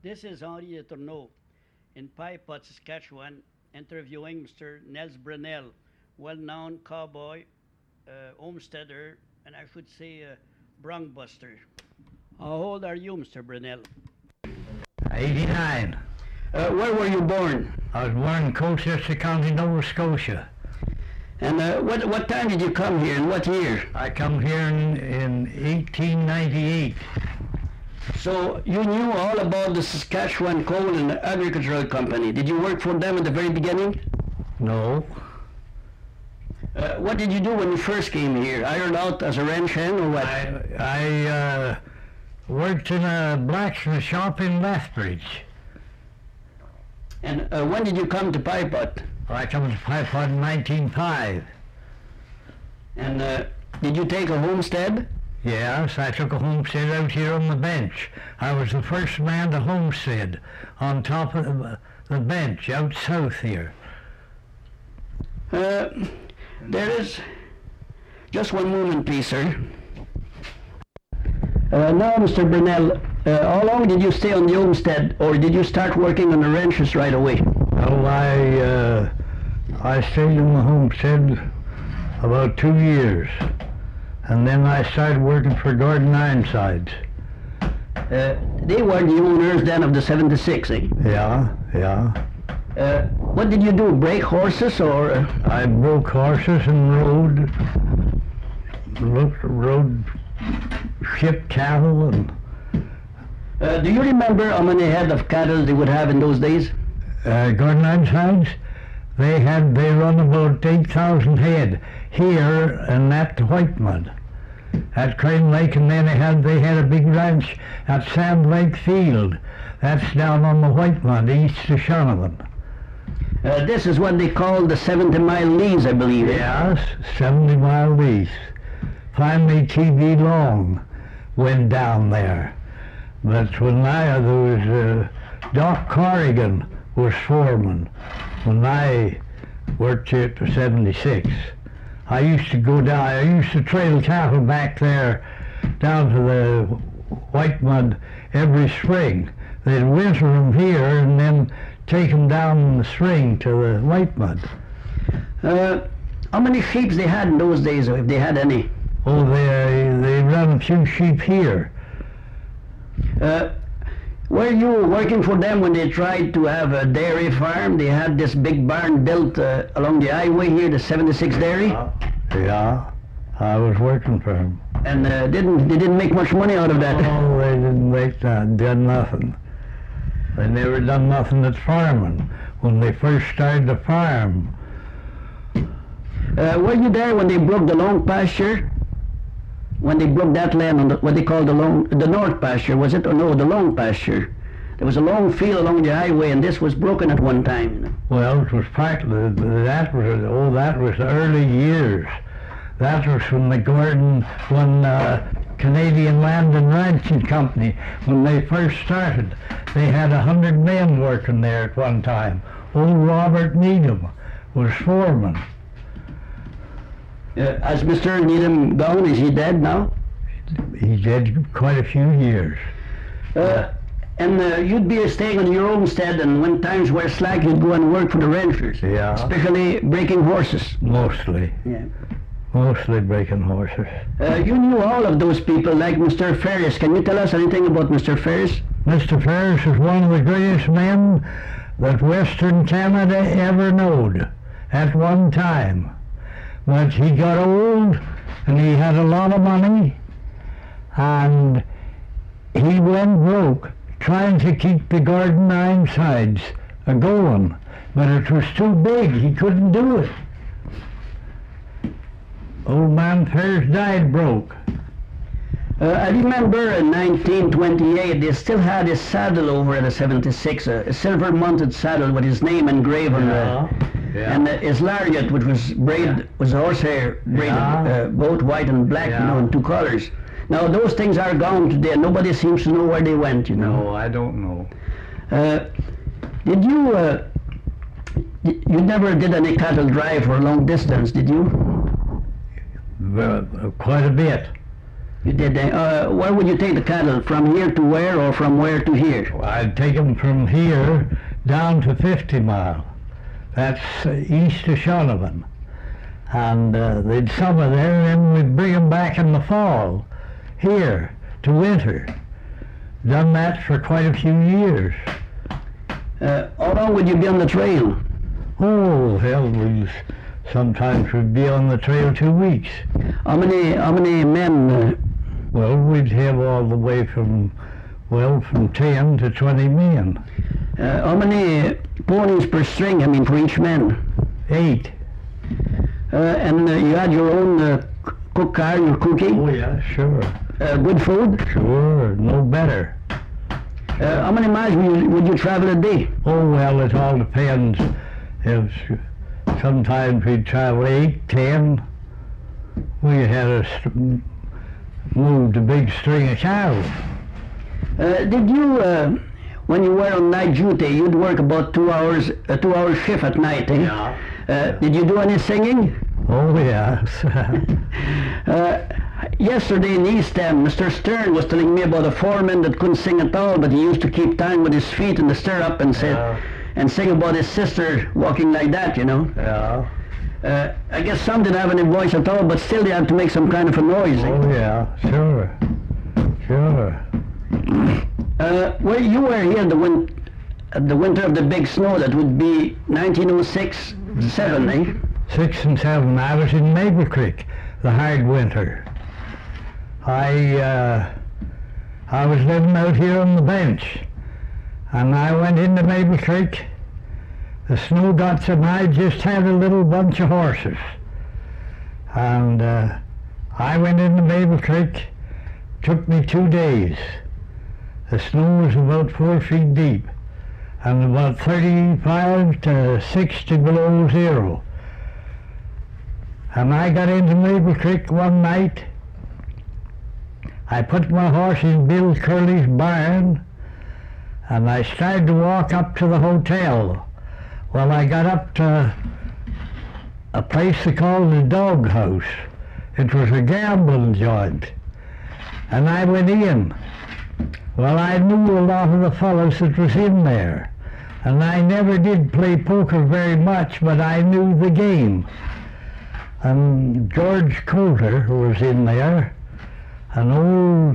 This is Henri Letourneau in Pie Pot, Saskatchewan, interviewing Mr. Nels Brunel, well-known cowboy, homesteader, and I should say bronc buster. How old are you, Mr. Brunel? 89. Where were you born? I was born in Colchester County, Nova Scotia. And what time did you come here, and what year? I come here in 1898. So you knew all about the Saskatchewan Coal and Agricultural Company. Did you work for them at the very beginning? No. What did you do when you first came here? Ironed out as a ranch hand or what? I worked in a blacksmith shop in Lethbridge. And when did you come to Pie Pot? I come to Pie Pot in 1905. And did you take a homestead? Yes, I took a homestead out here on the bench. I was the first man to homestead on top of the bench out south here. There is... Just one moment, please, sir. Now, Mr. Brunel, how long did you stay on the homestead, or did you start working on the ranches right away? Well, I stayed in the homestead about 2 years. And then I started working for Gordon Ironsides. They were the owners then of the 76, eh? Yeah. What did you do, break horses or? I broke horses and rode ship cattle and... Do you remember how many head of cattle they would have in those days? Gordon Ironsides, they run about 8,000 head here and at Whitemud, at Crane Lake, and then they had a big ranch at Sand Lake Field. That's down on the Whitemud, east of Shonavon. This is what they call the 70-mile lease, I believe. Yes, 70-mile lease. Finally, T.B. Long went down there. But when there was Doc Corrigan was foreman when I worked here at the 76. I used to go down, I used to trail cattle back there down to the Whitemud every spring. They'd winter them here and then take them down in the spring to the Whitemud. How many sheep they had in those days, if they had any? Oh, they run a few sheep here. Were you working for them when they tried to have a dairy farm? They had this big barn built along the highway here, the 76 dairy? Yeah, I was working for them. And they didn't make much money out of that? Oh, they didn't make that, did nothing. They never done nothing at farming when they first started the farm. Were you there when they broke the long pasture? When they broke that land on what they call the north pasture, was it? Or no, the long pasture. There was a long field along the highway, and this was broken at one time. You know? Well, it was practically, that was the early years. That was when Canadian Land and Ranching Company, when they first started. They had 100 men working there at one time. Old Robert Needham was foreman. Has Mr. Needham gone? Is he dead now? He's dead quite a few years. And you'd be staying on your homestead, and when times were slack, you'd go and work for the ranchers. Yeah. Especially breaking horses. Mostly. Yeah. Mostly breaking horses. You knew all of those people, like Mr. Ferris. Can you tell us anything about Mr. Ferris? Mr. Ferris is one of the greatest men that Western Canada ever knowed at one time. But he got old and he had a lot of money and he went broke trying to keep the Gordon Ironsides a-going, but it was too big, he couldn't do it. Old man Ferris died broke. I remember in 1928 they still had his saddle over at the 76, a silver mounted saddle with his name engraved on Yeah. and his lariat, which was braided, was horsehair braided, both white and black, you know, in two colors. Now those things are gone today. Nobody seems to know where they went, you know. No, I don't know. Did you, you never did any cattle drive for a long distance, did you? Well, quite a bit. You did. Where would you take the cattle? From here to where, or from where to here? I'd take them from here down to 50 Mile. That's east of Shonovan. And they'd summer there, and then we'd bring them back in the fall, here, to winter. Done that for quite a few years. How long would you be on the trail? Oh, hell, sometimes we'd be on the trail 2 weeks. How many men? Well, we'd have all the way from 10 to 20 men. How many ponies per string, for each man? 8. And you had your own cook car, your cooking? Oh, yeah, sure. Good food? Sure, no better. How many miles would you travel a day? Oh, well, it all depends. If sometimes we'd travel 8, 10. We had moved a big string of cows. Did you, when you were on night duty, you'd work about 2 hours, a 2-hour shift at night, eh? Yeah. Did you do any singing? Oh, yes. Yesterday in East End, Mr. Stern was telling me about a foreman that couldn't sing at all, but he used to keep time with his feet in the stirrup and sing about his sister walking like that, Yeah. I guess some didn't have any voice at all, but still they had to make some kind of a noise. Oh, yeah, sure. Sure. Well, you were here the winter of the big snow. That would be 1906, 7, eh? 6 and 7. I was in Maple Creek, the hard winter. I was living out here on the bench, and I went into Maple Creek. The snow got so, and I just had a little bunch of horses. And I went into Maple Creek. Took me 2 days. The snow was about 4 feet deep, and about 35 to 60 below zero. And I got into Maple Creek one night. I put my horse in Bill Curley's barn, and I started to walk up to the hotel. Well, I got up to a place they called the Dog House. It was a gambling joint. And I went in. Well, I knew a lot of the fellows that was in there. And I never did play poker very much, but I knew the game. And George Coulter, who was in there, an old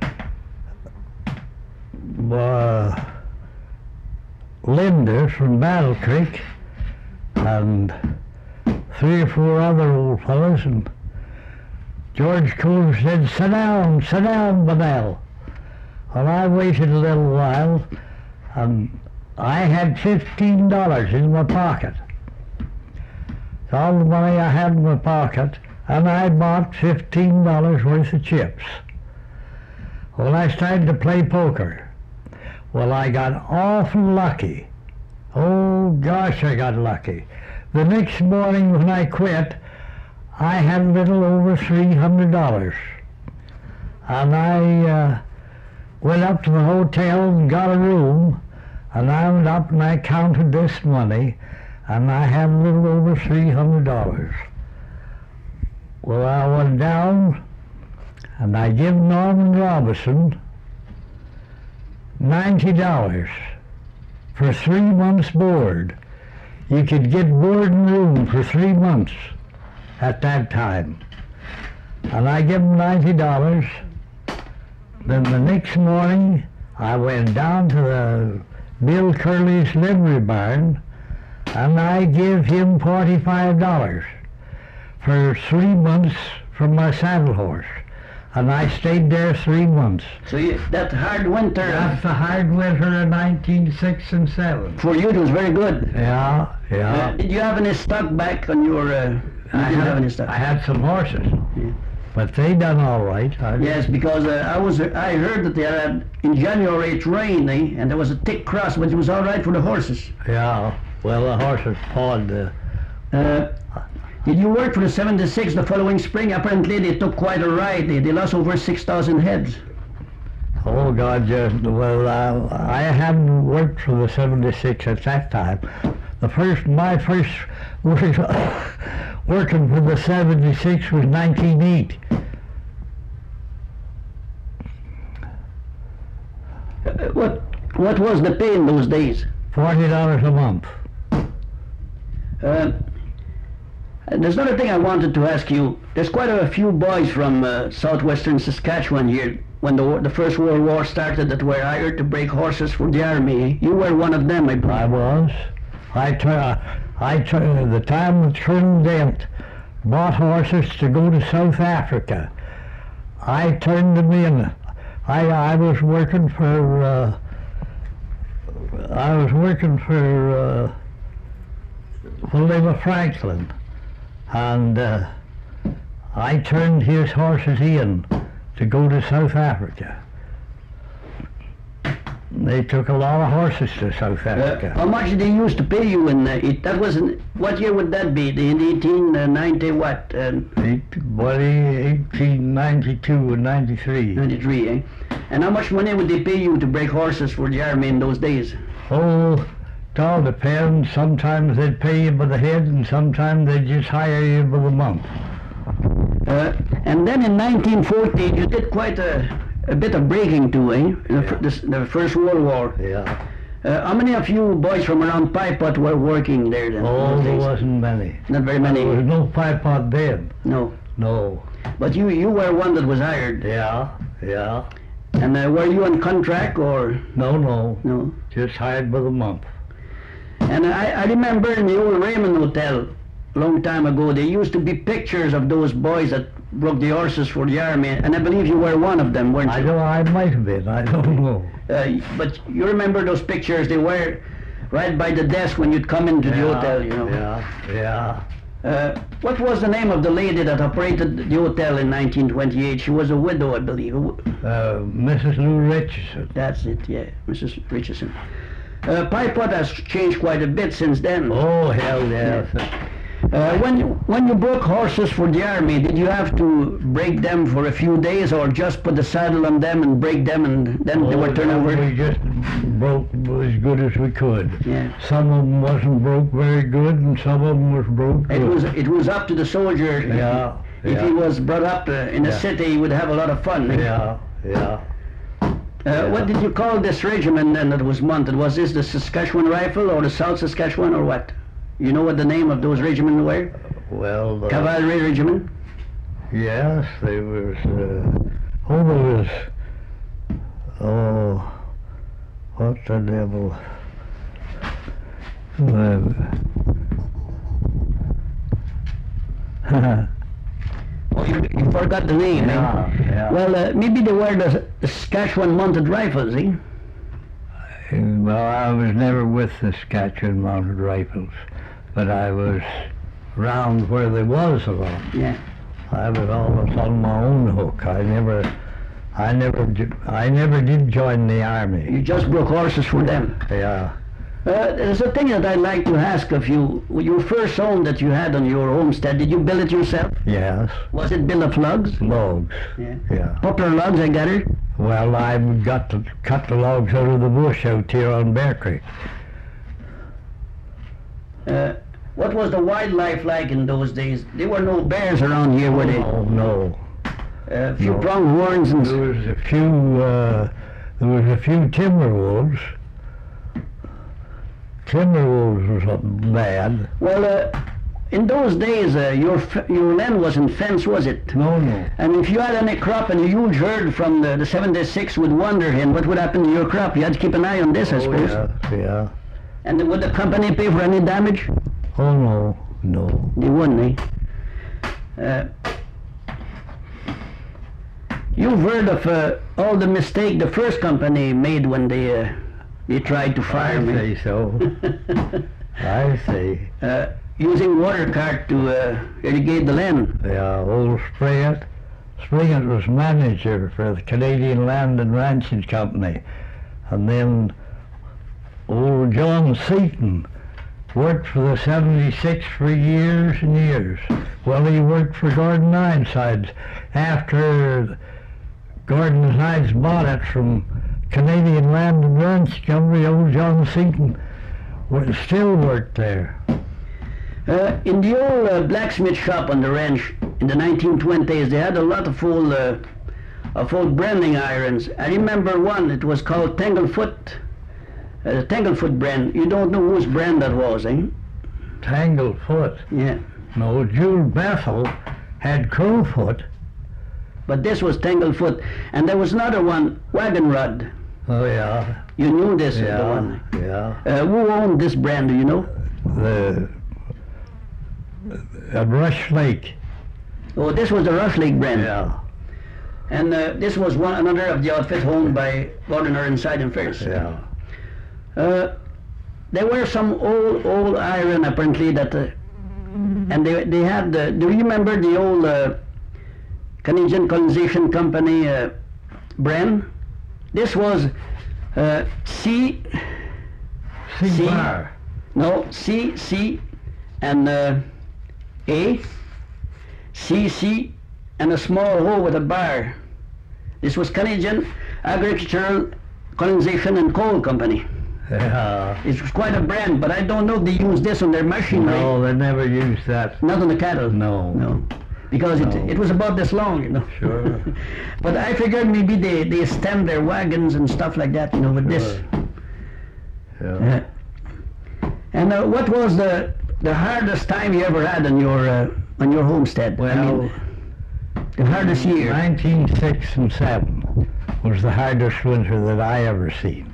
lender from Battle Creek, and 3 or 4 other old fellows, and George Coulter said, sit down, Bunnell. Well, I waited a little while, and I had $15 in my pocket. It's all the money I had in my pocket, and I bought $15 worth of chips. Well, I started to play poker. Well, I got awful lucky. Oh, gosh, I got lucky. The next morning when I quit, I had a little over $300. And I went up to the hotel and got a room, and I went up and I counted this money, and I had a little over $300. Well, I went down and I gave Norman Robinson $90 for 3 months' board. You could get board and room for 3 months at that time. And I gave him $90. Then the next morning, I went down to the Bill Curley's livery barn, and I gave him $45 for 3 months from my saddle horse. And I stayed there 3 months. So that hard winter... That's the hard winter of 1906 and 7. For you, it was very good. Yeah. Did you have any stock back on your... I had some horses, but they done all right. Yes, because I heard that they had, in January it rained, and there was a thick crust, but it was all right for the horses. Yeah, well, the horses pawed Did you work for the 76 the following spring? Apparently they took quite a ride. They lost over 6,000 heads. Oh, God, yes. Well, I hadn't worked for the 76 at that time. My first working for the 76 was 1908. What was the pay in those days? $40 a month. There's another thing I wanted to ask you. There's quite a few boys from southwestern Saskatchewan here when the First World War started that were hired to break horses for the army. You were one of them, I believe. I was. The time that Colonel Dent bought horses to go to South Africa, I turned them in. I was working for William Franklin, and I turned his horses in to go to South Africa. They took a lot of horses to South Africa. How much did they used to pay you in that was what year would that be? In 1890 what? 1892 and 93. 93, eh? And how much money would they pay you to break horses for the army in those days? Oh, it all depends. Sometimes they'd pay you by the head, and sometimes they'd just hire you by the month. And then in 1940, you did quite a bit of breaking too, eh? The First World War. Yeah. How many of you boys from around Pye Pot were working there then? Oh, there wasn't many. Not very many. There was no Pye Pot then. No. No. But you were one that was hired. Yeah. And were you on contract or? No. No. Just hired by the month. And I remember in the old Raymond Hotel, a long time ago, there used to be pictures of those boys that broke the horses for the army, and I believe you were one of them, weren't you? I might have been. I don't know. But you remember those pictures? They were right by the desk when you'd come into the hotel, you know. Yeah. What was the name of the lady that operated the hotel in 1928? She was a widow, I believe. Mrs. Lou Richardson. That's it, yeah, Mrs. Richardson. Pye Pot has changed quite a bit since then. Oh, hell yes. When you broke horses for the army, did you have to break them for a few days, or just put the saddle on them and break them and then they were turned over? We just broke as good as we could. Yeah. Some of them wasn't broke very good, and some of them was broke good. It was up to the soldier. Yeah. If he was brought up in a city, he would have a lot of fun. Yeah. What did you call this regiment then that was mounted? Was this the Saskatchewan Rifle or the South Saskatchewan or what? You know what the name of those regiments were? Well, Cavalry regiment? Yes, there was, what the devil? Oh, you forgot the name, Yeah. Well, maybe they were the Saskatchewan Mounted Rifles, eh? Well, I was never with the Saskatchewan Mounted Rifles, but I was round where they was a lot. Yeah. I was almost on my own hook. I never did join the army. You just broke horses for them. Yeah. There's a thing that I'd like to ask of you. Your first home that you had on your homestead, did you build it yourself? Yes. Was it built of logs? Logs. Yeah. Poplar logs, I gather? Well, I've got to cut the logs out of the bush out here on Bear Creek. What was the wildlife like in those days? There were no bears around here, were they? Oh, no. A few No. pronghorns and... There was a few timber wolves. Timber wolves was something bad. Well, in those days, your land wasn't fenced, was it? No. And if you had any crop and a huge herd from the 76 would wander in, what would happen to your crop? You had to keep an eye on this, I suppose. Yeah. And would the company pay for any damage? Oh, no. They wouldn't, eh? You've heard of all the mistake the first company made when they tried to fire me. I say so. I say. Using water cart to irrigate the land. Yeah, old Springett. Springett was manager for the Canadian Land and Ranching Company. And then old John Seaton worked for the 76 for years and years. Well, he worked for Gordon Ironsides. After Gordon Ironsides bought it from Canadian Land and Ranch Company, old John Seaton still worked there. In the old blacksmith shop on the ranch in the 1920s, they had a lot of old branding irons. I remember one, it was called Tanglefoot. The Tanglefoot brand. You don't know whose brand that was, eh? Tanglefoot. Yeah. No, Jules Bethel had Crowfoot. But this was Tanglefoot. And there was another one, Wagon Rod. Oh, yeah. You knew this, the Yeah, one. yeah. Who owned this brand, do you know? The at Rush Lake. Oh, this was the Rush Lake brand. Yeah, And this was another of the outfit owned by Gordon Ironside and Fierce. yeah. There were some old iron apparently that, and they had. Do you remember the old Canadian Colonization Company brand? This was C. C. Bar. No, C and A, C and a small O with a bar. This was Canadian Agricultural Colonization and Coal Company. Yeah. It was quite a brand, but I don't know if they use this on their machinery. No, they never used that. Not on the cattle. No. No. Because No. it was about this long, you know. Sure. But I figured maybe they stemmed their wagons and stuff like that, you know, with this. Yeah. And what was the hardest time you ever had on your homestead? Well, I mean, the hardest year. 1906 and 7 was the hardest winter that I ever seen.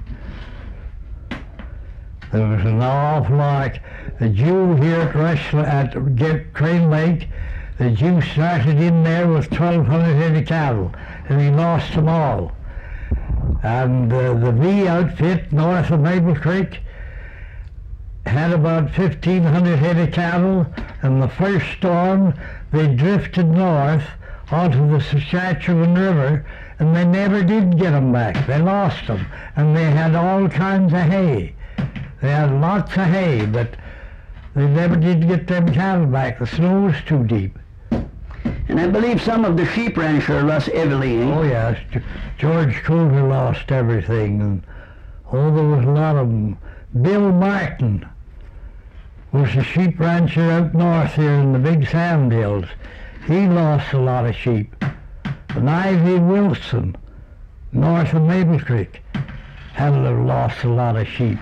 There was an awful lot. The Jew here at Crane Lake, the Jew started in there with 1,200 head of cattle, and he lost them all. And the V outfit north of Maple Creek had about 1,500 head of cattle, and the first storm they drifted north onto the Saskatchewan River, and they never did get them back. They lost them, and they had all kinds of hay. They had lots of hay, but they never did get them cattle back. The snow was too deep. And I believe some of the sheep rancher lost heavily, eh? Oh yes, George Coulter lost everything, and there was a lot of them. Bill Martin was a sheep rancher out north here in the big sand hills. He lost a lot of sheep. And Ivy Wilson, north of Maple Creek, had lost a lot of sheep.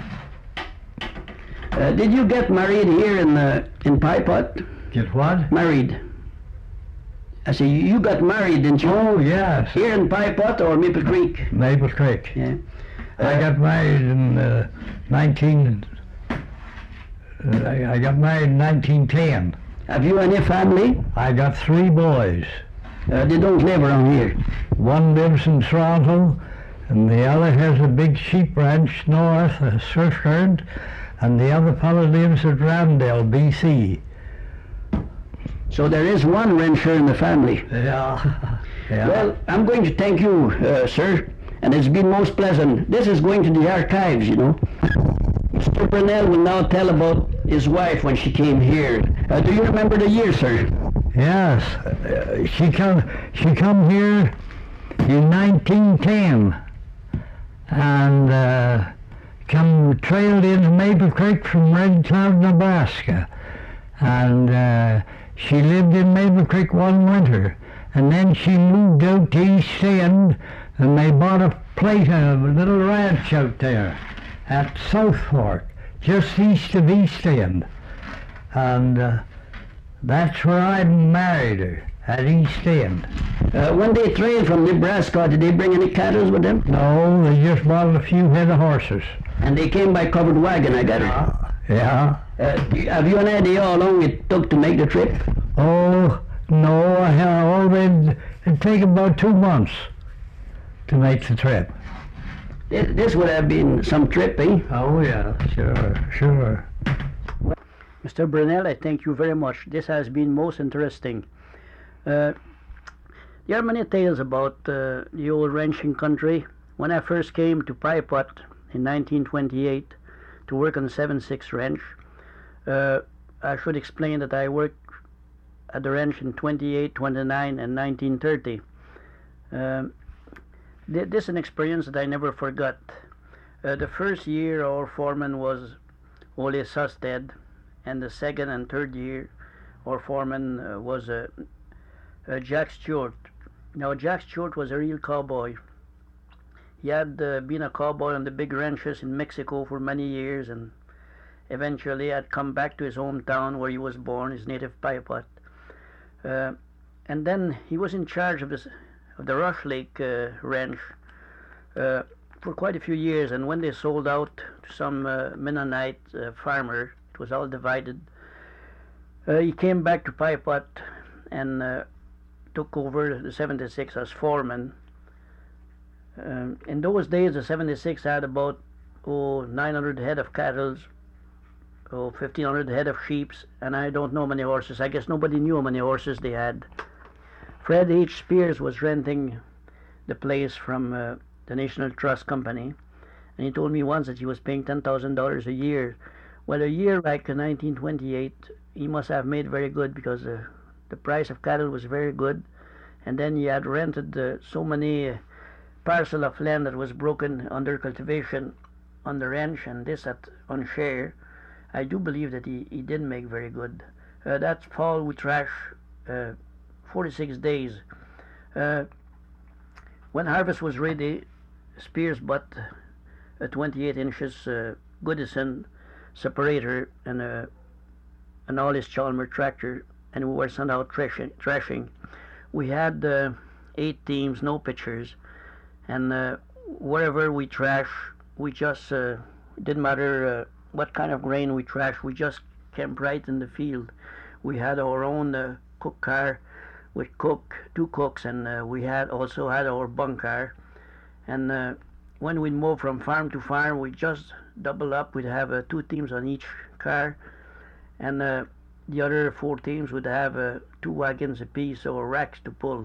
Did you get married here in Pie Pot? Get what? Married. I say you got married, didn't you? Oh yes, Here in Pie Pot or Maple Creek? Maple Creek. Yeah. I got married in I got married in 1910. Have you any family? I got 3 boys. They don't live around here. One lives in Toronto, and the other has a big sheep ranch north of Surfcurrent, and the other fellow lives at Ramdale, BC. So there is one rancher in the family. Yeah. Yeah. Well, I'm going to thank you, sir, and it's been most pleasant. This is going to the archives, you know. Mr. Brunel will now tell about his wife when she came here. Do you remember the year, sir? Yes. She come here in 1910, and trailed into Maple Creek from Red Cloud, Nebraska, and she lived in Maple Creek one winter, and then she moved out to East End, and they bought a little ranch out there at South Fork, just east of East End, and that's where I married her, at East End. When they trailed from Nebraska, did they bring any cattle with them? No, they just bought a few head of horses. And they came by covered wagon, I got it. Yeah. Have you an idea how long it took to make the trip? Oh, no, it'd take about 2 months to make the trip. This would have been some trip, eh? Oh, yeah, sure. Mr. Brunel, I thank you very much. This has been most interesting. There are many tales about the old ranching country. When I first came to Pie Pot in 1928 to work on the 7-6 ranch, I should explain that I worked at the ranch in 28, 29, and 1930. This is an experience that I never forgot. The first year our foreman was Ole Susted, and the second and third year our foreman was Jack Stewart. Now Jack Stewart was a real cowboy. He had been a cowboy on the big ranches in Mexico for many years, and eventually had come back to his hometown where he was born, his native Payapot. And then he was in charge of the Rush Lake Ranch for quite a few years, and when they sold out to some Mennonite farmer, it was all divided. He came back to Payapot and took over the 76 as foreman. In those days, the 76 had about 900 head of cattle, 1,500 head of sheep, and I don't know many horses. I guess nobody knew how many horses they had. Fred H. Spears was renting the place from the National Trust Company, and he told me once that he was paying $10,000 a year. Well, a year like 1928, he must have made very good, because the price of cattle was very good, and then he had rented so many parcel of land that was broken under cultivation on the ranch, and this on share. I do believe that he did make very good. That fall we trash 46 days. When harvest was ready, Spears bought a 28 inches Goodison separator and an Allis Chalmer tractor, and we were sent out thrashing. We had 8 teams, no pitchers, and wherever we trash, we just didn't matter what kind of grain we trash, we just camped right in the field. We had our own cook car with two cooks, and we also had our bunk car. And when we moved from farm to farm, we just double up. We'd have 2 teams on each car, and the other 4 teams would have 2 wagons apiece or racks to pull.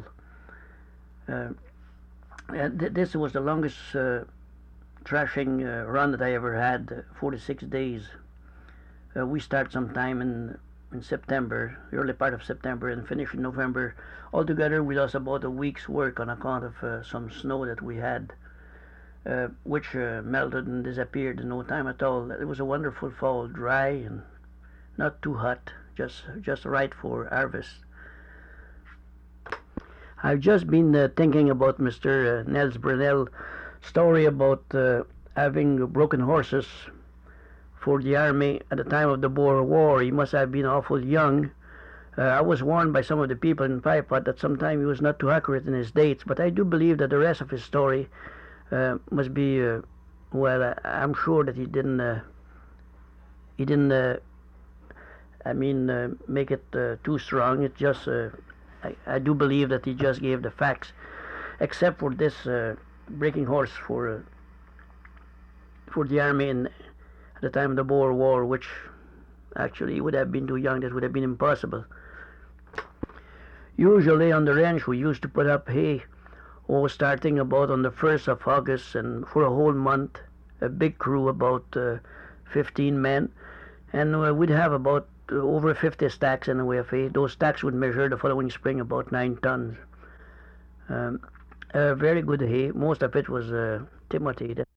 And this was the longest thrashing run that I ever had, 46 days. We start sometime in September, early part of September, and finish in November. Altogether, we lost about a week's work on account of some snow that we had, which melted and disappeared in no time at all. It was a wonderful fall, dry and not too hot, just right for harvest. I've just been thinking about Mr. Nels Brunel story about having broken horses for the army at the time of the Boer War. He must have been awful young. I was warned by some of the people in Payapot that sometimes he was not too accurate in his dates, but I do believe that the rest of his story must be, I'm sure that he didn't make it too strong. It just, I do believe that he just gave the facts, except for this breaking horse for the army at the time of the Boer War, which actually he would have been too young. That would have been impossible. Usually on the ranch we used to put up hay, starting about on the 1st of August, and for a whole month, a big crew, about 15 men, and we'd have about over 50 stacks in the way of hay. Those stacks would measure the following spring about 9 tons. Very good hay. Most of it was Timothy.